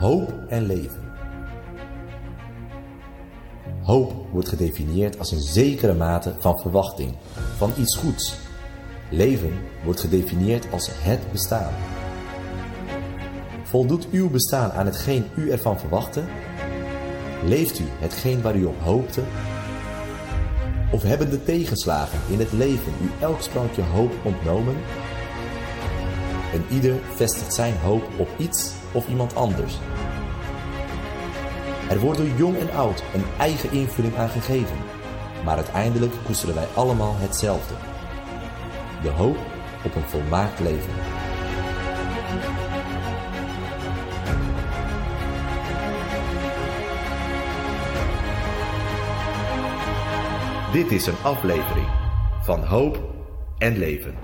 Hoop en leven. Hoop wordt gedefinieerd als een zekere mate van verwachting, van iets goeds. Leven wordt gedefinieerd als het bestaan. Voldoet uw bestaan aan hetgeen u ervan verwachtte? Leeft u hetgeen waar u op hoopte? Of hebben de tegenslagen in het leven u elk sprankje hoop ontnomen? En ieder vestigt zijn hoop op iets of iemand anders. Er wordt door jong en oud een eigen invulling aan gegeven, maar uiteindelijk koesteren wij allemaal hetzelfde. De hoop op een volmaakt leven. Dit is een aflevering van Hoop en Leven.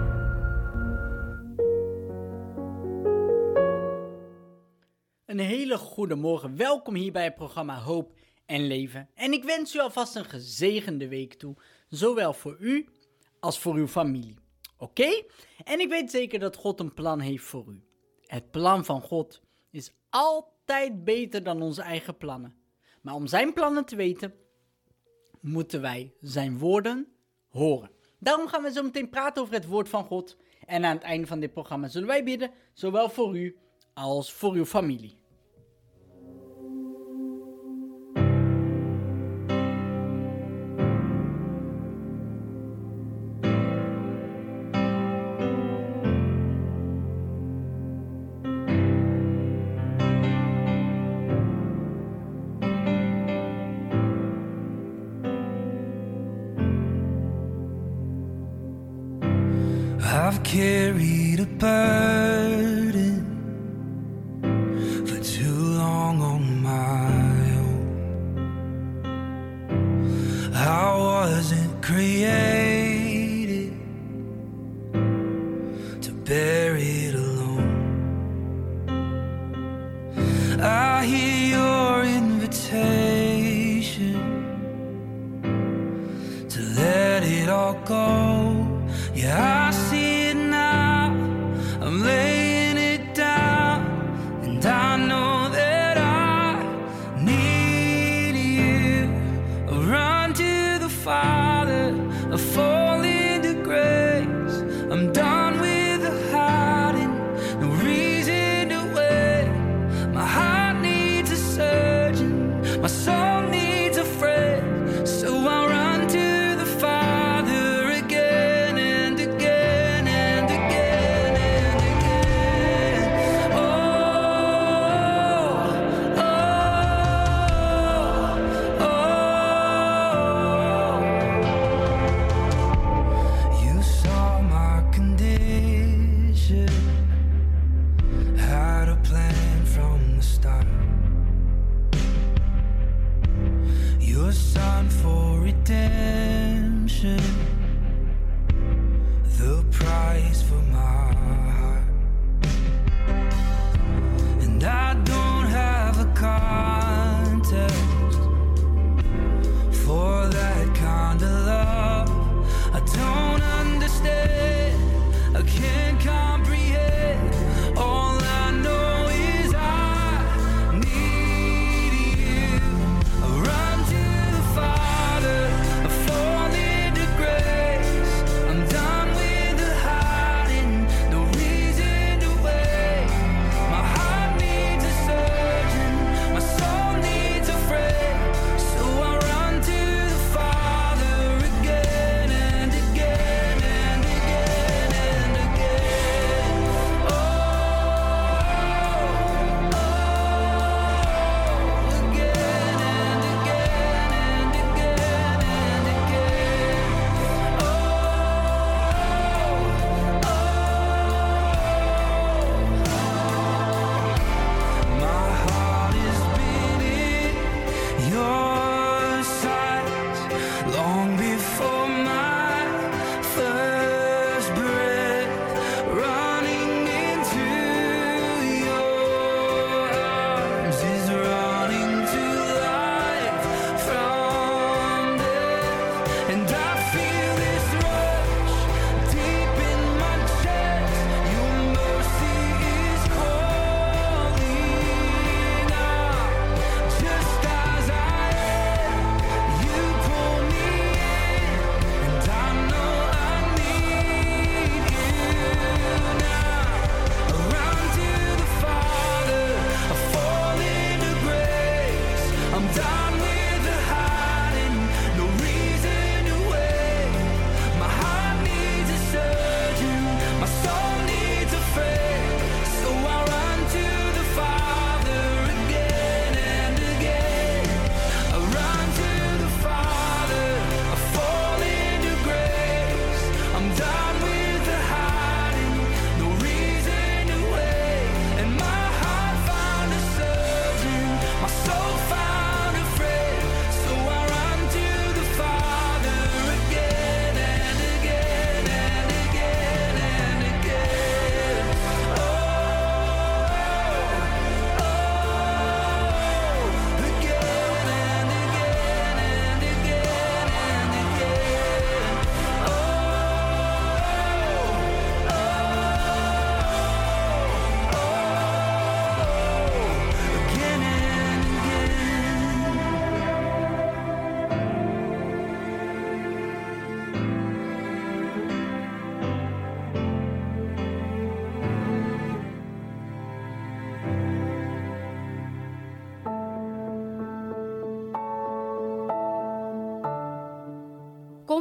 Een hele goede morgen. Welkom hier bij het programma Hoop en Leven. En ik wens u alvast een gezegende week toe, zowel voor u als voor uw familie. Oké? En ik weet zeker dat God een plan heeft voor u. Het plan van God is altijd beter dan onze eigen plannen. Maar om zijn plannen te weten, moeten wij zijn woorden horen. Daarom gaan we zo meteen praten over het woord van God. En aan het einde van dit programma zullen wij bidden, zowel voor u als voor uw familie. I've carried a burden for too long on my own. I wasn't created to bear it alone. I hear your invitation to let it all go. Yeah, I see it now, I'm laying it down, and I know that I need you. I run to the Father, I fall into grace. I'm done with the hiding, no reason to wait. My heart needs a surgeon, my soul needs a friend, so I run to the Father again.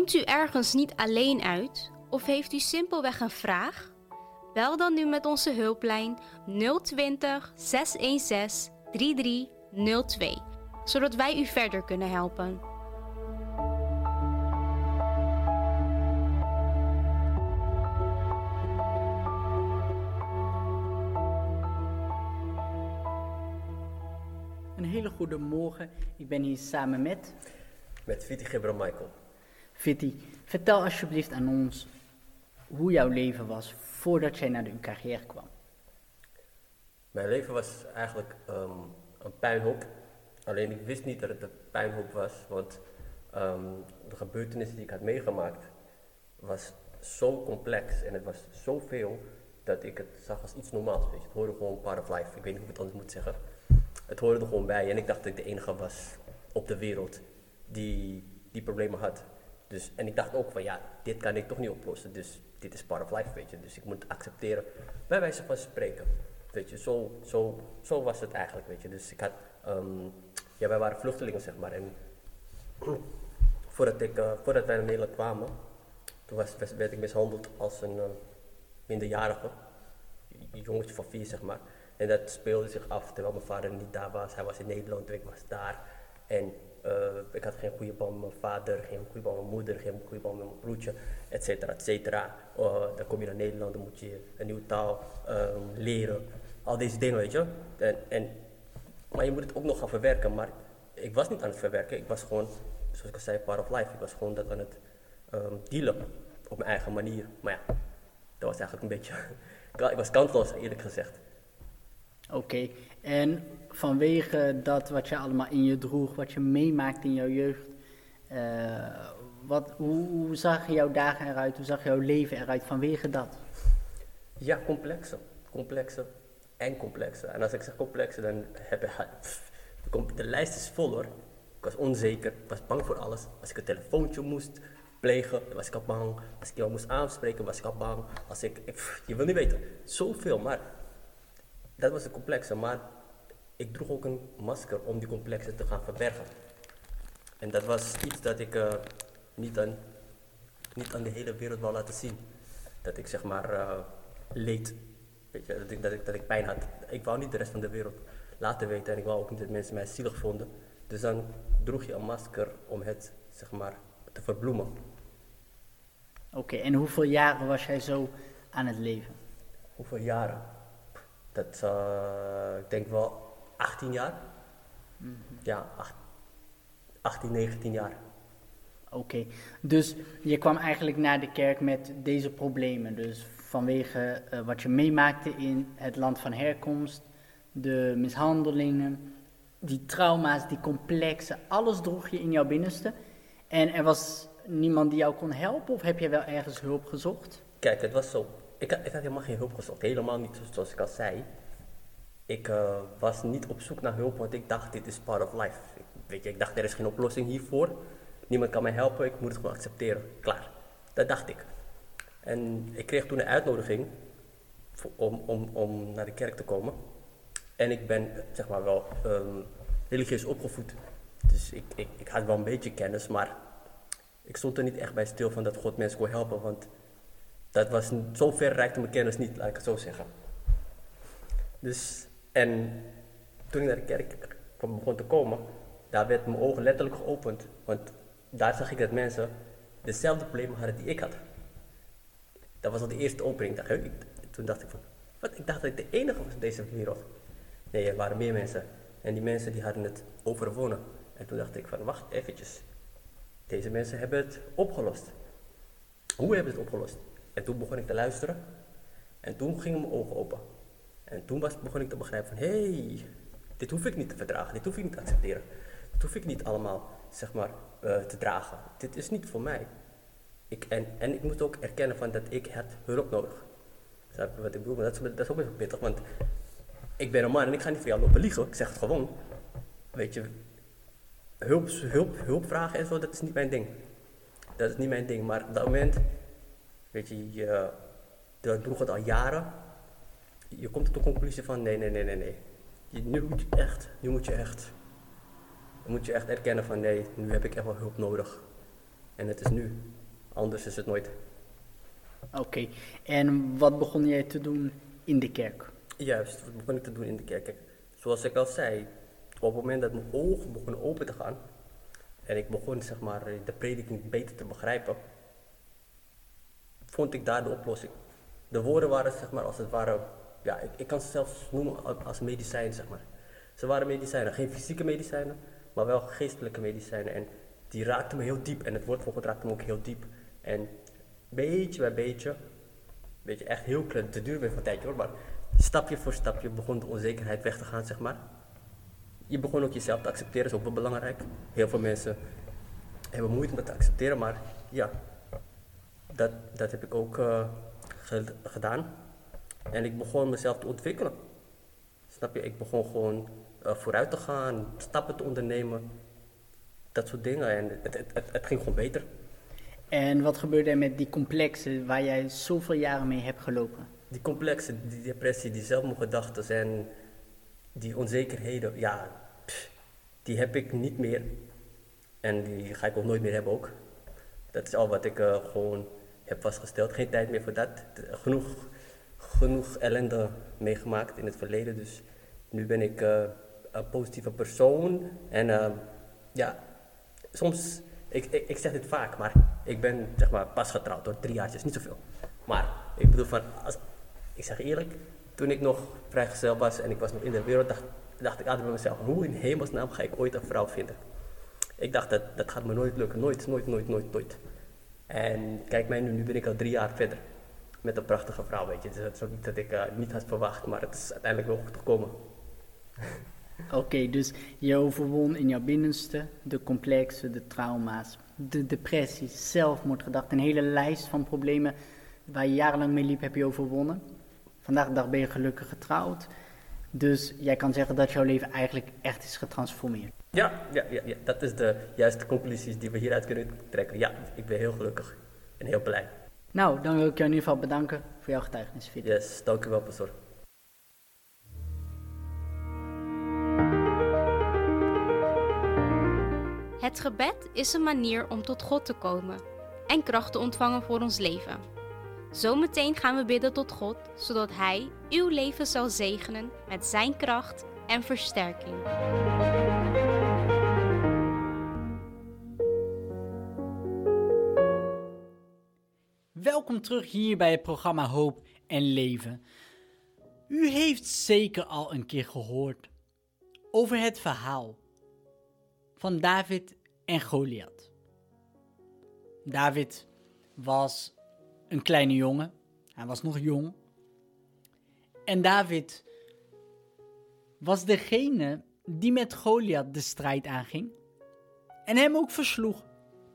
Komt u ergens niet alleen uit of heeft u simpelweg een vraag? Bel dan nu met onze hulplijn 020 616 3302, zodat wij u verder kunnen helpen. Een hele goede morgen. Ik ben hier samen met Viti Gibran Michael. Viti. Vertel alsjeblieft aan ons hoe jouw leven was voordat jij naar de UKGR kwam. Mijn leven was eigenlijk een puinhoop. Alleen ik wist niet dat het een puinhoop was, want de gebeurtenissen die ik had meegemaakt was zo complex en het was zoveel dat ik het zag als iets normaals. Weet je. Het hoorde gewoon part of life. Ik weet niet hoe ik het anders moet zeggen. Het hoorde er gewoon bij en ik dacht dat ik de enige was op de wereld die problemen had. Dus, en ik dacht ook van ja, dit kan ik toch niet oplossen, dus dit is part of life, weet je. Dus ik moet accepteren, bij wijze van spreken. Weet je, zo was het eigenlijk, weet je. Dus ik had, wij waren vluchtelingen, zeg maar. En voordat wij naar Nederland kwamen, toen werd ik mishandeld als een minderjarige. Een jongetje van 4, zeg maar. En dat speelde zich af terwijl mijn vader niet daar was. Hij was in Nederland, ik was daar. En ik had geen goede band met mijn vader, geen goede band met mijn moeder, geen goede band met mijn broertje, et cetera, et cetera. Dan kom je naar Nederland, dan moet je een nieuwe taal leren. Al deze dingen, weet je. Maar je moet het ook nog gaan verwerken. Maar ik was niet aan het verwerken. Ik was gewoon, zoals ik al zei, part of life. Ik was gewoon dat aan het dealen op mijn eigen manier. Maar ja, dat was eigenlijk een beetje... ik was kansloos, eerlijk gezegd. Oké, en vanwege dat wat je allemaal in je droeg, wat je meemaakte in jouw jeugd, hoe zagen jouw dagen eruit, hoe zag jouw leven eruit vanwege dat? Ja, complexer. En als ik zeg complexer, dan heb je... De lijst is vol hoor. Ik was onzeker, ik was bang voor alles. Als ik een telefoontje moest plegen, was ik al bang. Als ik iemand moest aanspreken, was ik al bang. Je wil niet weten, zoveel, maar... Dat was een complexe, maar ik droeg ook een masker om die complexen te gaan verbergen. En dat was iets dat ik niet aan de hele wereld wou laten zien. Dat ik zeg maar leed, weet je, dat ik pijn had. Ik wou niet de rest van de wereld laten weten en ik wou ook niet dat mensen mij zielig vonden. Dus dan droeg je een masker om het zeg maar te verbloemen. Oké, en hoeveel jaren was jij zo aan het leven? Hoeveel jaren? Dat ik denk wel 18 jaar. Mm-hmm. Ja, 18, 19 jaar. Oké, dus je kwam eigenlijk naar de kerk met deze problemen. Dus vanwege wat je meemaakte in het land van herkomst, de mishandelingen, die trauma's, die complexen, alles droeg je in jouw binnenste. En er was niemand die jou kon helpen of heb je wel ergens hulp gezocht? Kijk, het was zo. Ik had helemaal geen hulp gezocht, helemaal niet zoals ik al zei. Ik was niet op zoek naar hulp, want ik dacht dit is part of life. Ik dacht er is geen oplossing hiervoor. Niemand kan mij helpen, ik moet het gewoon accepteren. Klaar, dat dacht ik. En ik kreeg toen een uitnodiging om naar de kerk te komen. En ik ben zeg maar wel religieus opgevoed. Dus ik had wel een beetje kennis, maar ik stond er niet echt bij stil van dat God mensen kon helpen, want... Dat was zo ver reikte mijn kennis niet, laat ik het zo zeggen. Dus, en toen ik naar de kerk begon te komen, daar werd mijn ogen letterlijk geopend. Want daar zag ik dat mensen dezelfde problemen hadden die ik had. Dat was al de eerste opening. Toen dacht ik van, wat? Ik dacht dat ik de enige was op deze wereld. Nee, er waren meer mensen. En die mensen die hadden het overwonnen. En toen dacht ik van, wacht eventjes. Deze mensen hebben het opgelost. Hoe hebben ze het opgelost? En toen begon ik te luisteren. En toen gingen mijn ogen open. En toen begon ik te begrijpen van... Hé, dit hoef ik niet te verdragen. Dit hoef ik niet te accepteren. Dit hoef ik niet allemaal, zeg maar, te dragen. Dit is niet voor mij. En ik moet ook erkennen van dat ik had hulp nodig. Snap je wat ik bedoel? Maar dat is ook best pittig. Want ik ben een man en ik ga niet voor jou lopen liegen. Ik zeg het gewoon. Weet je... Hulp vragen en zo, dat is niet mijn ding. Dat is niet mijn ding. Maar op dat moment... Weet je, dat droeg het al jaren. Je komt tot de conclusie van nee. Nu moet je echt erkennen van nee, nu heb ik echt wel hulp nodig. En het is nu. Anders is het nooit. Oké, en wat begon jij te doen in de kerk? Juist, wat begon ik te doen in de kerk? Kijk, zoals ik al zei, op het moment dat mijn ogen begonnen open te gaan en ik begon zeg maar de prediking beter te begrijpen, vond ik daar de oplossing. De woorden waren zeg maar als het ware, ja, ik kan ze zelfs noemen als medicijnen zeg maar. Ze waren medicijnen, geen fysieke medicijnen, maar wel geestelijke medicijnen. En die raakten me heel diep en het woord van God raakte me ook heel diep. En beetje bij beetje, echt heel klein, het duurde weer van een tijdje hoor, maar stapje voor stapje begon de onzekerheid weg te gaan zeg maar. Je begon ook jezelf te accepteren, is ook wel belangrijk. Heel veel mensen hebben moeite om dat te accepteren, maar ja, dat heb ik ook gedaan. En ik begon mezelf te ontwikkelen. Snap je? Ik begon gewoon vooruit te gaan, stappen te ondernemen, dat soort dingen. En het ging gewoon beter. En wat gebeurde er met die complexen waar jij zoveel jaren mee hebt gelopen? Die complexen, die depressie, die zelfmoordgedachten en die onzekerheden, ja, die heb ik niet meer. En die ga ik ook nooit meer hebben ook. Dat is al wat ik gewoon heb vastgesteld. Geen tijd meer voor dat. Genoeg ellende meegemaakt in het verleden. Dus nu ben ik een positieve persoon. En ja, soms, ik zeg dit vaak, maar ik ben zeg maar pas getrouwd door 3 jaartjes, niet zoveel. Maar ik bedoel ik zeg eerlijk, toen ik nog vrijgezel was en ik was nog in de wereld, dacht ik altijd bij mezelf, hoe in hemelsnaam ga ik ooit een vrouw vinden? Ik dacht, dat gaat me nooit lukken, nooit. En kijk mij nu ben ik al 3 jaar verder met een prachtige vrouw, weet je. Dus het is ook niet dat ik niet had verwacht, maar het is uiteindelijk wel goed gekomen. Oké, dus je overwon in jouw binnenste de complexen, de trauma's, de depressies, zelfmoordgedachten, een hele lijst van problemen waar je jarenlang mee liep, heb je overwonnen. Vandaag de dag ben je gelukkig getrouwd. Dus jij kan zeggen dat jouw leven eigenlijk echt is getransformeerd. Ja, dat is de juiste conclusies die we hieruit kunnen trekken. Ja, ik ben heel gelukkig en heel blij. Nou, dan wil ik jou in ieder geval bedanken voor jouw getuigenis, Fit. Yes, dank u wel, pastoor. Het gebed is een manier om tot God te komen en kracht te ontvangen voor ons leven. Zometeen gaan we bidden tot God, zodat Hij uw leven zal zegenen met zijn kracht en versterking. Welkom terug hier bij het programma Hoop en Leven. U heeft zeker al een keer gehoord over het verhaal van David en Goliath. David was een kleine jongen. Hij was nog jong. En David was degene die met Goliath de strijd aanging en hem ook versloeg.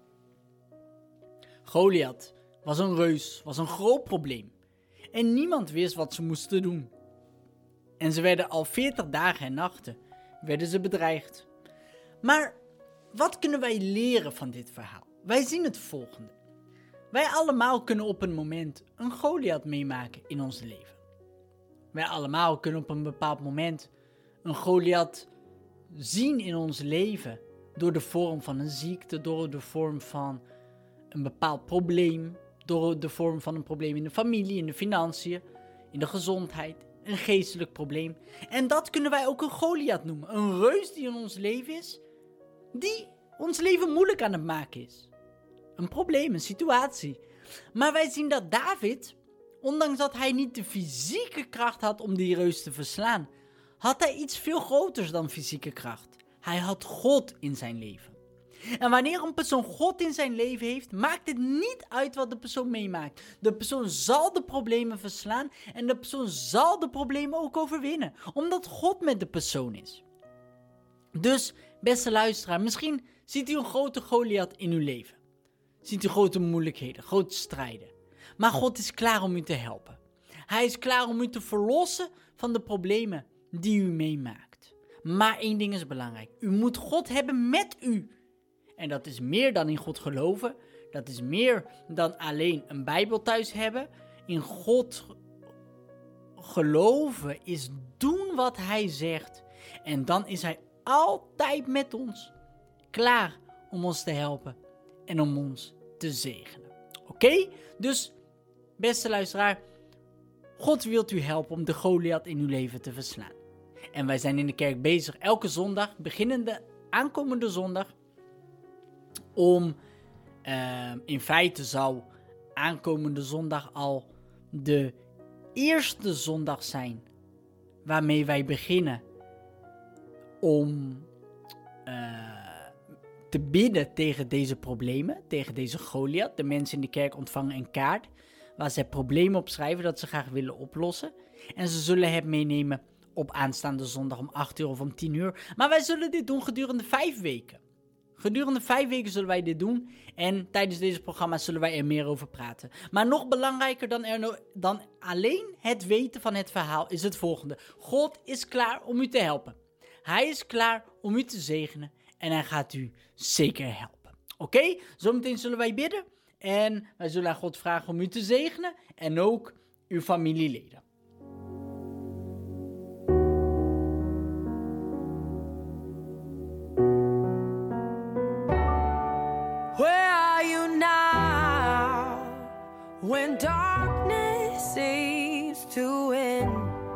Goliath was een reus, was een groot probleem. En niemand wist wat ze moesten doen. En ze werden al 40 dagen en nachten werden ze bedreigd. Maar wat kunnen wij leren van dit verhaal? Wij zien het volgende. Wij allemaal kunnen op een moment een Goliath meemaken in ons leven. Wij allemaal kunnen op een bepaald moment een Goliath zien in ons leven. Door de vorm van een ziekte, door de vorm van een bepaald probleem. Door de vorm van een probleem in de familie, in de financiën, in de gezondheid. Een geestelijk probleem. En dat kunnen wij ook een Goliath noemen. Een reus die in ons leven is, die ons leven moeilijk aan het maken is. Een probleem, een situatie. Maar wij zien dat David, ondanks dat hij niet de fysieke kracht had om die reus te verslaan, had hij iets veel groters dan fysieke kracht. Hij had God in zijn leven. En wanneer een persoon God in zijn leven heeft, maakt het niet uit wat de persoon meemaakt. De persoon zal de problemen verslaan en de persoon zal de problemen ook overwinnen, omdat God met de persoon is. Dus, beste luisteraar, misschien ziet u een grote Goliath in uw leven. Ziet u grote moeilijkheden, grote strijden. Maar God is klaar om u te helpen. Hij is klaar om u te verlossen van de problemen die u meemaakt. Maar één ding is belangrijk. U moet God hebben met u. En dat is meer dan in God geloven. Dat is meer dan alleen een Bijbel thuis hebben. In God geloven is doen wat Hij zegt. En dan is Hij altijd met ons. Klaar om ons te helpen. en om ons te zegenen. Oké? Dus, beste luisteraar, God wilt u helpen om de Goliath in uw leven te verslaan. En wij zijn in de kerk bezig elke zondag, beginnende aankomende zondag, om in feite zou aankomende zondag al de eerste zondag zijn waarmee wij beginnen om te bidden tegen deze problemen, tegen deze Goliath. De mensen in de kerk ontvangen een kaart waar ze problemen op schrijven dat ze graag willen oplossen. En ze zullen het meenemen op aanstaande zondag om 8 uur of om 10 uur. Maar wij zullen dit doen gedurende 5 weken. Gedurende 5 weken zullen wij dit doen. En tijdens deze programma's zullen wij er meer over praten. Maar nog belangrijker dan alleen het weten van het verhaal is het volgende. God is klaar om u te helpen. Hij is klaar om u te zegenen. En hij gaat u zeker helpen. Oké? Zometeen zullen wij bidden. En wij zullen aan God vragen om u te zegenen. En ook uw familieleden. Where are you now when darkness seems to win?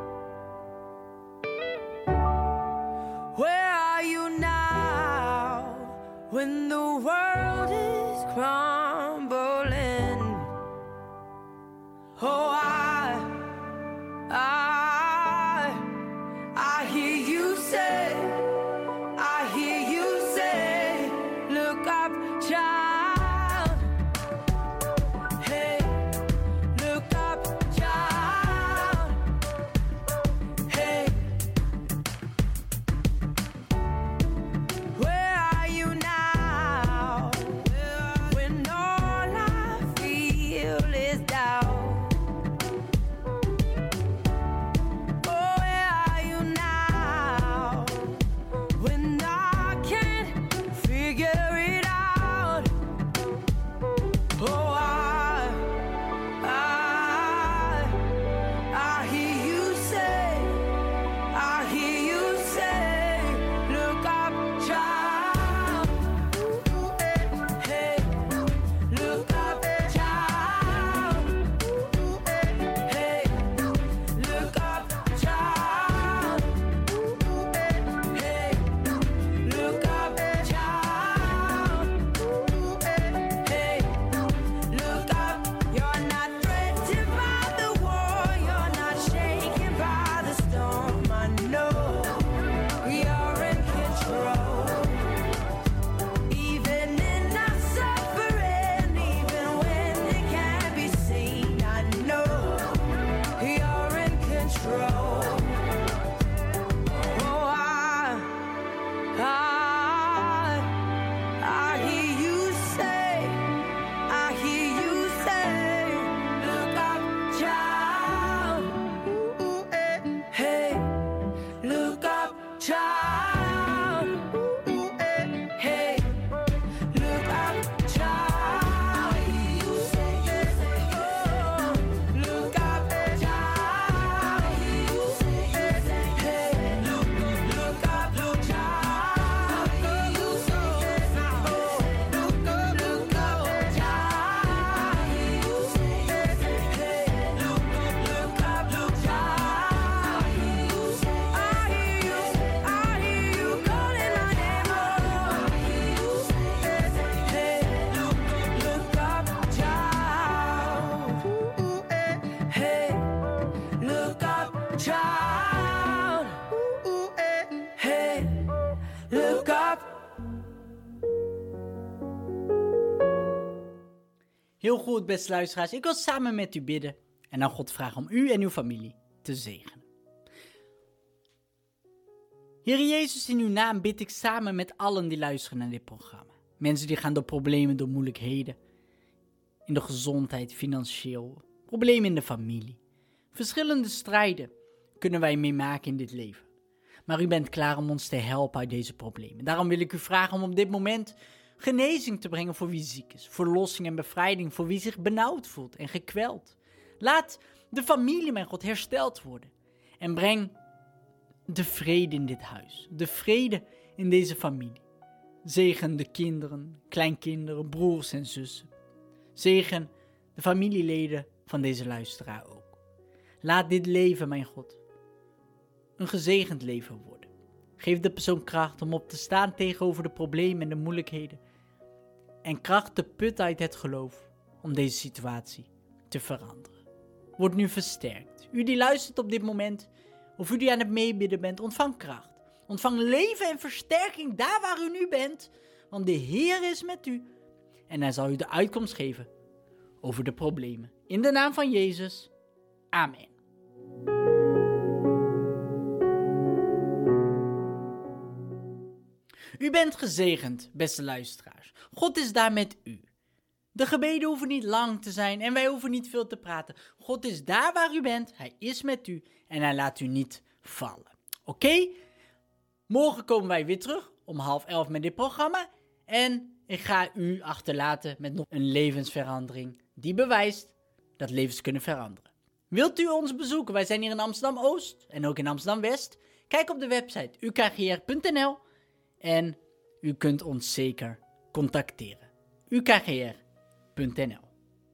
Where are you now when the world is crumbling? Oh, I hear you say, look up, child. Hey, look up, child. Hey, where are you now when all I feel is doubt? Oh, where are you now when I can't figure it out? Oh, I hear you say, look up, child. Hey, look up, child. Hey, look up, child. Hey, look up, child. Hey, look up. You're not threatened by the war. You're not shaken by the storm. I know you're in control. Even in our suffering, even when it can't be seen, I know you're in control. Oh, I hear you say, look up, child. Hey, look up, child. Hey, look up, child. Look up, child. Hey, look up, child. Look up, child. Hey, look up, child. I hear you calling my name. Hey, look up, child. Hey, look up, child. Hey, look up. Heel goed, beste luisteraars. Ik wil samen met u bidden en aan God vragen om u en uw familie te zegenen. Heer Jezus, in uw naam bid ik samen met allen die luisteren naar dit programma. Mensen die gaan door problemen, door moeilijkheden. In de gezondheid, financieel. Problemen in de familie. Verschillende strijden kunnen wij meemaken in dit leven. Maar u bent klaar om ons te helpen uit deze problemen. Daarom wil ik u vragen om op dit moment genezing te brengen voor wie ziek is. Verlossing en bevrijding voor wie zich benauwd voelt en gekweld. Laat de familie, mijn God, hersteld worden. En breng de vrede in dit huis. De vrede in deze familie. Zegen de kinderen, kleinkinderen, broers en zussen. Zegen de familieleden van deze luisteraar ook. Laat dit leven, mijn God, een gezegend leven worden. Geef de persoon kracht om op te staan tegenover de problemen en de moeilijkheden. En kracht te putten uit het geloof om deze situatie te veranderen. Word nu versterkt. U die luistert op dit moment, of u die aan het meebidden bent, ontvang kracht. Ontvang leven en versterking daar waar u nu bent, want de Heer is met u. En hij zal u de uitkomst geven over de problemen. In de naam van Jezus. Amen. U bent gezegend, beste luisteraars. God is daar met u. De gebeden hoeven niet lang te zijn en wij hoeven niet veel te praten. God is daar waar u bent, hij is met u en hij laat u niet vallen. Oké? Morgen komen wij weer terug om 10:30 met dit programma. En ik ga u achterlaten met nog een levensverandering die bewijst dat levens kunnen veranderen. Wilt u ons bezoeken? Wij zijn hier in Amsterdam-Oost en ook in Amsterdam-West. Kijk op de website ukgr.nl en u kunt ons zeker contacteren. ukgr.nl.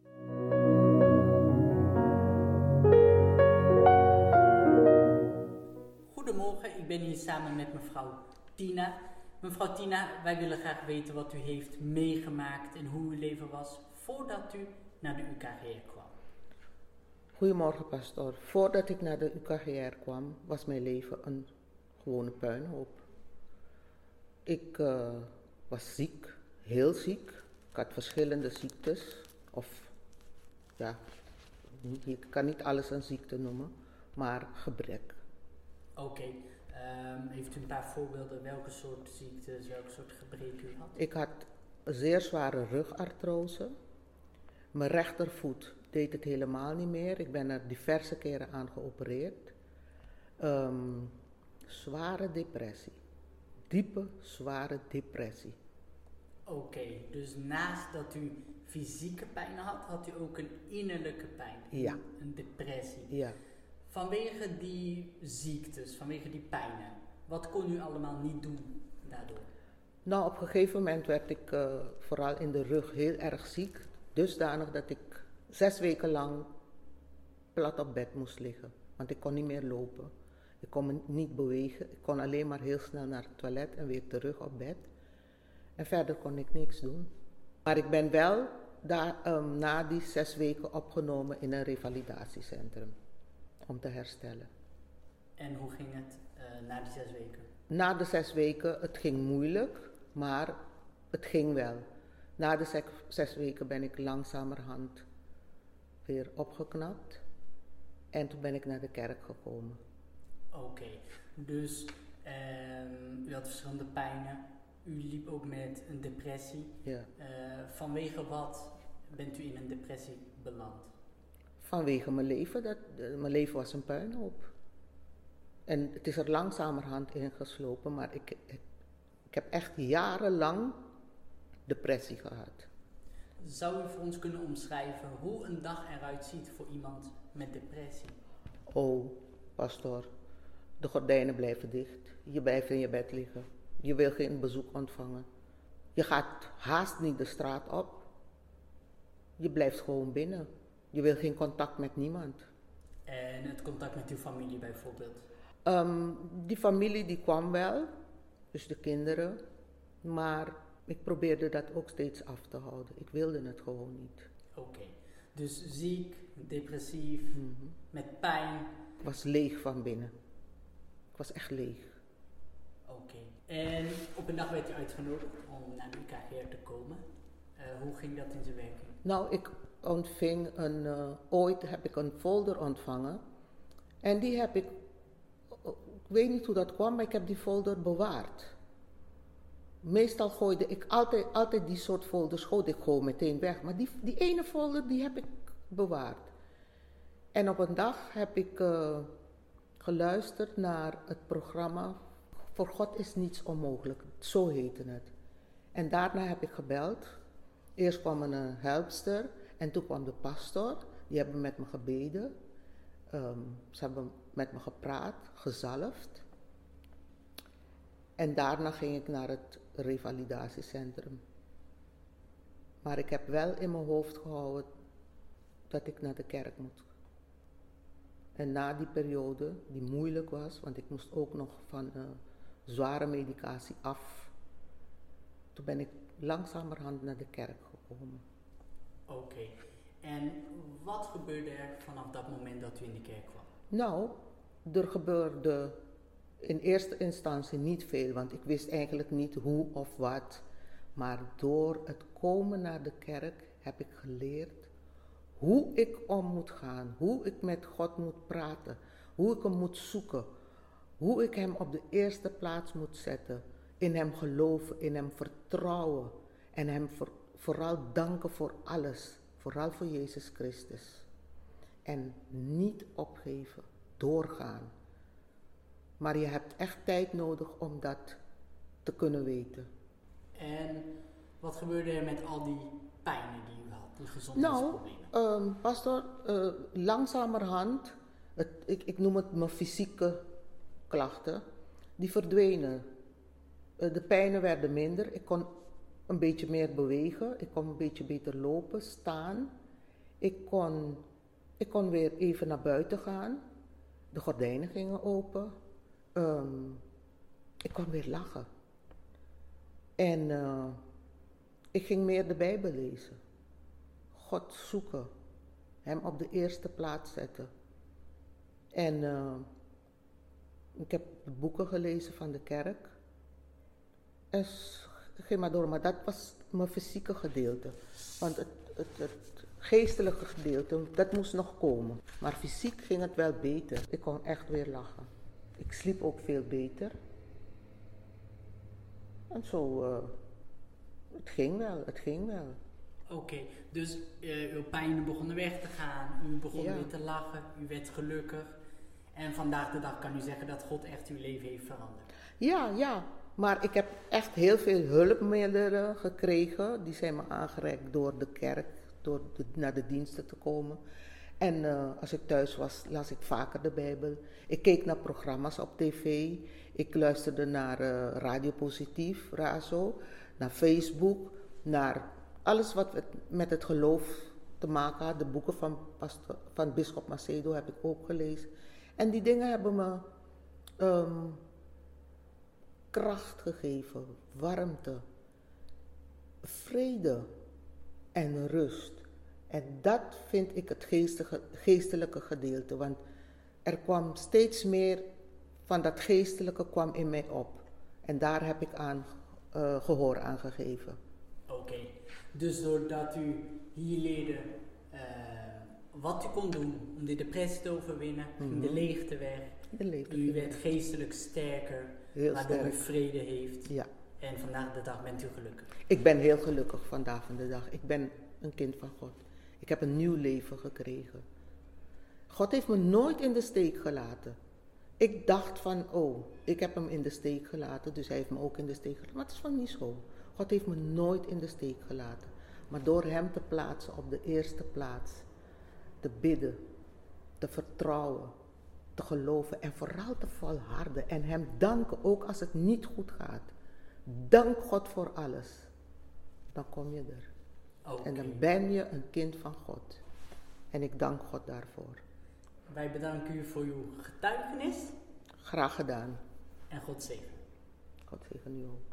Goedemorgen, ik ben hier samen met mevrouw Tina. Mevrouw Tina, wij willen graag weten wat u heeft meegemaakt en hoe uw leven was voordat u naar de UKGR kwam. Goedemorgen, pastoor. Voordat ik naar de UKGR kwam, was mijn leven een gewone puinhoop. Ik was ziek, heel ziek. Ik had verschillende ziektes. Ik kan niet alles een ziekte noemen, maar gebrek. Oké. Heeft u een paar voorbeelden welke soort ziektes, welke soort gebreken u had? Ik had een zeer zware rugartrose. Mijn rechtervoet deed het helemaal niet meer. Ik ben er diverse keren aan geopereerd. Zware depressie. Diepe, zware depressie. Oké, dus naast dat u fysieke pijn had, had u ook een innerlijke pijn. Ja. Een depressie. Ja. Vanwege die ziektes, vanwege die pijnen, wat kon u allemaal niet doen daardoor? Nou, op een gegeven moment werd ik vooral in de rug heel erg ziek. Dusdanig dat ik 6 weken lang plat op bed moest liggen. Want ik kon niet meer lopen. Ik kon me niet bewegen. Ik kon alleen maar heel snel naar het toilet en weer terug op bed. En verder kon ik niks doen. Maar ik ben wel na die 6 weken opgenomen in een revalidatiecentrum. Om te herstellen. En hoe ging het na die 6 weken? Na de 6 weken, het ging moeilijk, maar het ging wel. Na de 6 weken ben ik langzamerhand weer opgeknapt. En toen ben ik naar de kerk gekomen. Oké, dus u had verschillende pijnen. U liep ook met een depressie. Ja. Vanwege wat bent u in een depressie beland? Vanwege mijn leven. Mijn leven was een puinhoop. En het is er langzamerhand ingeslopen, maar ik heb echt jarenlang depressie gehad. Zou u voor ons kunnen omschrijven hoe een dag eruit ziet voor iemand met depressie? Oh, pastoor, de gordijnen blijven dicht. Je blijft in je bed liggen. Je wil geen bezoek ontvangen. Je gaat haast niet de straat op. Je blijft gewoon binnen. Je wil geen contact met niemand. En het contact met uw familie bijvoorbeeld? Die familie die kwam wel, dus de kinderen. Maar ik probeerde dat ook steeds af te houden. Ik wilde het gewoon niet. Oké, dus ziek, depressief, met pijn. Ik was leeg van binnen. Ik was echt leeg. Oké. En op een dag werd u uitgenodigd om naar de UKGR te komen. Hoe ging dat in zijn werking? Nou, ik ontving ooit heb ik een folder ontvangen. En die heb ik weet niet hoe dat kwam, maar ik heb die folder bewaard. Meestal gooide ik altijd die soort folders gooide ik gewoon meteen weg. Maar die ene folder, die heb ik bewaard. En op een dag heb ik geluisterd naar het programma Voor God is niets onmogelijk. Zo heette het. En daarna heb ik gebeld. Eerst kwam een helpster en toen kwam de pastor. Die hebben met me gebeden. Ze hebben met me gepraat, gezalfd. En daarna ging ik naar het revalidatiecentrum. Maar ik heb wel in mijn hoofd gehouden dat ik naar de kerk moet. En na die periode, die moeilijk was, want ik moest ook nog van zware medicatie af. Toen ben ik langzamerhand naar de kerk gekomen. Oké. En wat gebeurde er vanaf dat moment dat u in de kerk kwam? Nou, er gebeurde in eerste instantie niet veel, want ik wist eigenlijk niet hoe of wat. Maar door het komen naar de kerk heb ik geleerd hoe ik om moet gaan, hoe ik met God moet praten, hoe ik hem moet zoeken, hoe ik hem op de eerste plaats moet zetten, in hem geloven, in hem vertrouwen en hem vooral danken voor alles, vooral voor Jezus Christus. En niet opgeven, doorgaan. Maar je hebt echt tijd nodig om dat te kunnen weten. En wat gebeurde er met al die pijnen die u had, die gezondheidsproblemen? Nou, pastor, langzamerhand, ik noem het mijn fysieke klachten, die verdwenen. De pijnen werden minder, ik kon een beetje meer bewegen, ik kon een beetje beter lopen, staan. Ik kon weer even naar buiten gaan, de gordijnen gingen open, ik kon weer lachen. En ik ging meer de Bijbel lezen. God zoeken. Hem op de eerste plaats zetten. En ik heb de boeken gelezen van de kerk. En ging maar door. Maar dat was mijn fysieke gedeelte. Want het geestelijke gedeelte, dat moest nog komen. Maar fysiek ging het wel beter. Ik kon echt weer lachen. Ik sliep ook veel beter. En zo, het ging wel. Oké, dus uw pijnen begonnen weg te gaan, u begon weer te lachen, u werd gelukkig. En vandaag de dag kan u zeggen dat God echt uw leven heeft veranderd. Ja, maar ik heb echt heel veel hulpmiddelen gekregen. Die zijn me aangereikt door de kerk, naar de diensten te komen. En als ik thuis was, las ik vaker de Bijbel. Ik keek naar programma's op tv. Ik luisterde naar Radio Positief, RAZO, naar Facebook, naar alles wat met het geloof te maken had. De boeken van Bisschop Macedo heb ik ook gelezen. En die dingen hebben me kracht gegeven, warmte, vrede en rust. En dat vind ik het geestelijke gedeelte, want er kwam steeds meer van dat geestelijke kwam in mij op. En daar heb ik gehoor aan gegeven. Oké, dus doordat u hier leerde wat u kon doen om die depressie te overwinnen, ging de leegte weg. U werd geestelijk sterker, waardoor u vrede heeft. Ja. En vandaag de dag bent u gelukkig. Ik ben heel gelukkig vandaag de dag. Ik ben een kind van God. Ik heb een nieuw leven gekregen. God heeft me nooit in de steek gelaten. Ik dacht van, ik heb hem in de steek gelaten, dus hij heeft me ook in de steek gelaten. Maar het is van niet zo. God heeft me nooit in de steek gelaten. Maar door hem te plaatsen op de eerste plaats, te bidden, te vertrouwen, te geloven en vooral te volharden en hem danken, ook als het niet goed gaat. Dank God voor alles. Dan kom je er. Okay. En dan ben je een kind van God. En ik dank God daarvoor. Wij bedanken u voor uw getuigenis. Graag gedaan. En God zegen. God zegen u ook.